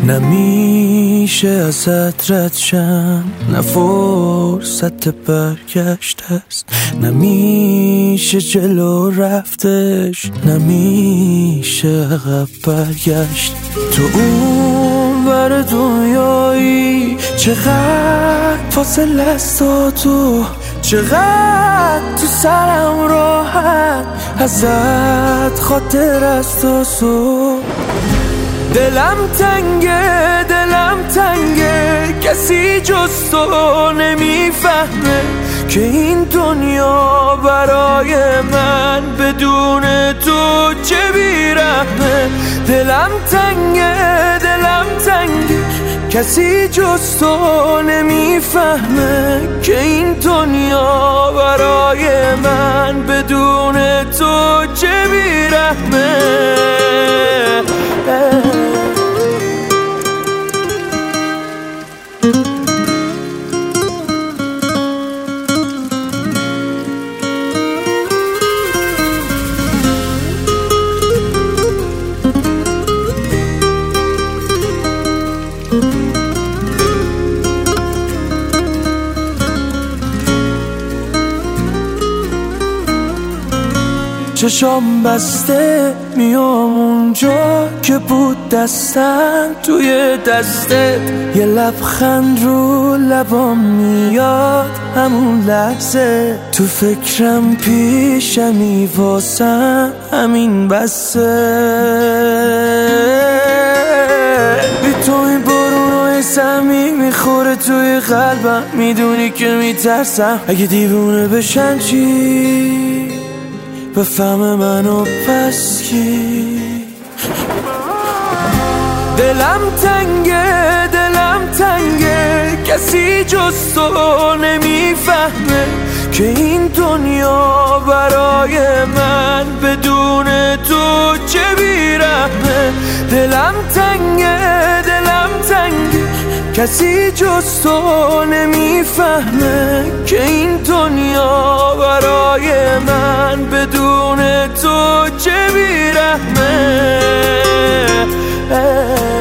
نمیشه ازت رد شم، نه فرصت برگشت است، نمیشه جلو رفتش، نمیشه عقب برگشت. تو اون ور دنیایی چقدر فاصله است تا تو، چقدر تو سرم راحت ازت خاطر است تا صبح. دلم تنگه کسی جز تو نمیفهمه که این دنیا برای من بدون تو چه بیرحمه. دلم تنگه کسی جز تو نمیفهمه که این دنیا برای من بدون تو چه بیرحمه. چشام بسته میام اونجا که بود دستم توی دستت، یه لبخند رو لبام میاد همون لحظه، تو فکرم پیشمی واسم همین بسه. بی تو این بارونای سمی میخوره توی قلبم، میدونی که میترسم اگه دیوونه بشن چی بفهم منو پس کی. دلم تنگه کسی جز تو نمیفهمه که این دنیا برای من بدون تو چه بیرحمه. دلم تنگه کسی جز تو نمیفهمه که این دنیا برای من بدون تو چه بیرحمه.